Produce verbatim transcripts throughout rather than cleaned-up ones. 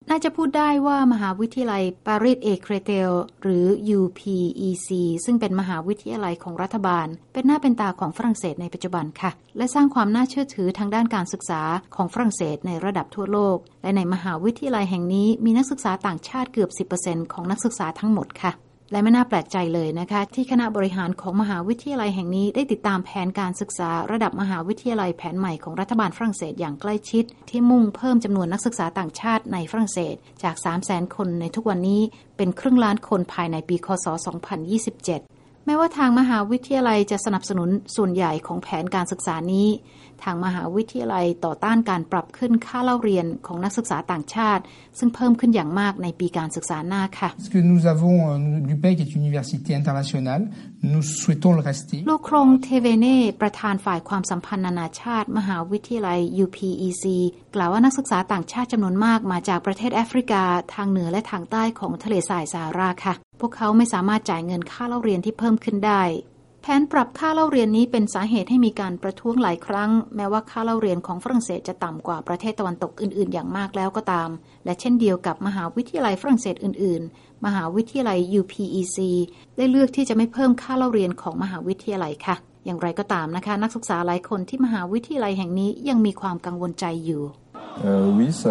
น่าจะพูดได้ว่ามหาวิทยาลัยปารีสเอเครเตลหรือ ยู พี อี ซี ซึ่งเป็นมหาวิทยาลัยของรัฐบาลเป็นหน้าเป็นตาของฝรั่งเศสในปัจจุบันค่ะและสร้างความน่าเชื่อถือทางด้านการศึกษาของฝรั่งเศสในระดับทั่วโลกและในมหาวิทยาลัยแห่งนี้มีนักศึกษาต่างชาติเกือบ สิบเปอร์เซ็นต์ ของนักศึกษาทั้งหมดค่ะและไม่น่าแปลกใจเลยนะคะที่คณะบริหารของมหาวิทยาลัยแห่งนี้ได้ติดตามแผนการศึกษาระดับมหาวิทยาลัยแผนใหม่ของรัฐบาลฝรั่งเศสอย่างใกล้ชิดที่มุ่งเพิ่มจำนวนนักศึกษาต่างชาติในฝรั่งเศสจาก สามแสน คนในทุกวันนี้เป็นครึ่งล้านคนภายในปีคศสองพันยี่สิบเจ็ดแม้ว่าทางมหาวิทยาลัยจะสนับสนุนส่วนใหญ่ของแผนการศึกษานี้ทางมหาวิทยาลัยต่อต้านการปรับขึ้นค่าเล่าเรียนของนักศึกษาต่างชาติซึ่งเพิ่มขึ้นอย่างมากในปีการศึกษาหน้าค่ะ Nous avons l'U P E C est une université internationale nous souhaitons le rester โลครงเทเวเน่ประธานฝ่ายความสัมพันธ์นานาชาติมหาวิทยาลัย ยู พี อี ซี กล่าวว่านักศึกษาต่างชาติจำนวนมากมาจากประเทศแอฟริกาทางเหนือและทางใต้ของทะเลทรายซาฮาราค่ะพวกเขาไม่สามารถจ่ายเงินค่าเล่าเรียนที่เพิ่มขึ้นได้แผนปรับค่าเล่าเรียนนี้เป็นสาเหตุให้มีการประท้วงหลายครั้งแม้ว่าค่าเล่าเรียนของฝรั่งเศสจะต่ำกว่าประเทศตะวันตกอื่นๆอย่างมากแล้วก็ตามและเช่นเดียวกับมหาวิทยาลัยฝรั่งเศสอื่นๆมหาวิทยาลัย ยู พี อี ซี ได้เลือกที่จะไม่เพิ่มค่าเล่าเรียนของมหาวิทยาลัยค่ะอย่างไรก็ตามนะคะนักศึกษาหลายคนที่มหาวิทยาลัยแห่งนี้ยังมีความกังวลใจอยู่ Euh, oui, ça,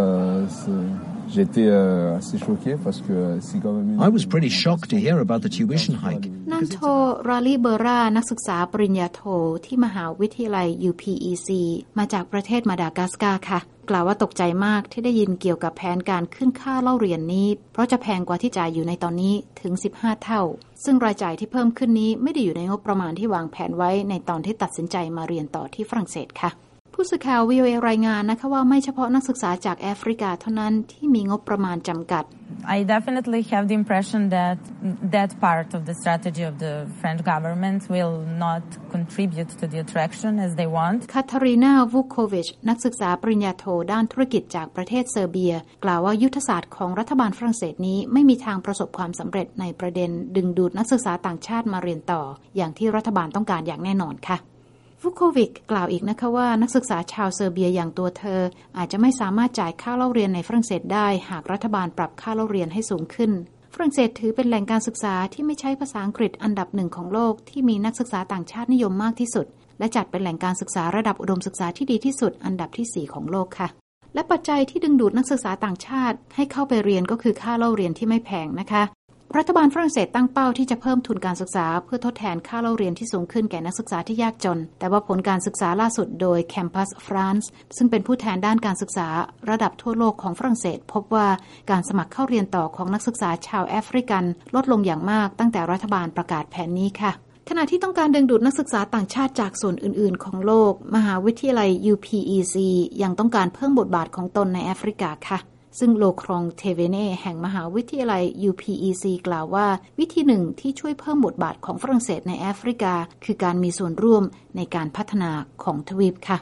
j'étais euh, assez choqué parce que c'est quand même une... I was pretty shocked to hear about the tuition hike. นันโทราลีเบอร่านักศึกษาปริญญาโทที่มหาวิทยาลัย ยู พี อี ซี มาจากประเทศมาดากัสการ์ค่ะกล่าวว่าตกใจมากที่ได้ยินเกี่ยวกับแผนการขึ้นค่าเล่าเรียนนี้เพราะจะแพงกว่าที่จ่ายอยู่ในตอนนี้ถึงสิบห้าเท่าซึ่งรายจ่ายที่เพิ่มขึ้นนี้ไม่ได้อยู่ในงบประมาณที่วางแผนไว้ในตอนที่ตัดสินใจมาเรียนต่อที่ฝรั่งเศสค่ะผู้สื่อข่าว วี โอ เอ รายงานนะคะว่าไม่เฉพาะนักศึกษาจากแอฟริกาเท่านั้นที่มีงบประมาณจำกัด I definitely have the impression that that part of the strategy of the French government will not contribute to the attraction as they want คาทารีนา วูโควิชนักศึกษาปริญญาโทด้านธุรกิจจากประเทศเซอร์เบียกล่าวว่ายุทธศาสตร์ของรัฐบาลฝรั่งเศสนี้ไม่มีทางประสบความสำเร็จในประเด็นดึงดูดนักศึกษาต่างชาติมาเรียนต่ออย่างที่รัฐบาลต้องการอย่างแน่นอนค่ะฟูโควิกกล่าวอีกนะคะว่านักศึกษาชาวเซอร์เบียอย่างตัวเธออาจจะไม่สามารถจ่ายค่าเล่าเรียนในฝรั่งเศสได้หากรัฐบาลปรับค่าเล่าเรียนให้สูงขึ้นฝรั่งเศสถือเป็นแหล่งการศึกษาที่ไม่ใช้ภาษาอังกฤษอันดับหนึ่งของโลกที่มีนักศึกษาต่างชาตินิยมมากที่สุดและจัดเป็นแหล่งการศึกษาระดับอุดมศึกษาที่ดีที่สุดอันดับที่สี่ของโลกค่ะและปัจจัยที่ดึงดูดนักศึกษาต่างชาติให้เข้าไปเรียนก็คือค่าเล่าเรียนที่ไม่แพงนะคะรัฐบาลฝรั่งเศสตั้งเป้าที่จะเพิ่มทุนการศึกษาเพื่อทดแทนค่าเล่าเรียนที่สูงขึ้นแก่นักศึกษาที่ยากจนแต่ว่าผลการศึกษาล่าสุดโดย Campus France ซึ่งเป็นผู้แทนด้านการศึกษาระดับทั่วโลกของฝรั่งเศสพบว่าการสมัครเข้าเรียนต่อของนักศึกษาชาวแอฟริกันลดลงอย่างมากตั้งแต่รัฐบาลประกาศแผนนี้ค่ะขณะที่ต้องการดึงดูดนักศึกษาต่างชาติจากส่วนอื่นๆของโลกมหาวิทยาลัย ยู พี อี ซี ยังต้องการเพิ่มบทบาทของตนในแอฟริกาค่ะซึ่งโลครองเทเวเน่แห่งมหาวิทยาลัย ยู พี อี ซี กล่าวว่าวิธีหนึ่งที่ช่วยเพิ่มบทบาทของฝรั่งเศสในแอฟริกาคือการมีส่วนร่วมในการพัฒนาของทวีปค่ะ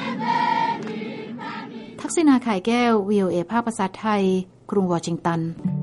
ทักษิณา ข่ายแก้ว วี โอ เอ ภาคภาษาไทยกรุงวอชิงตัน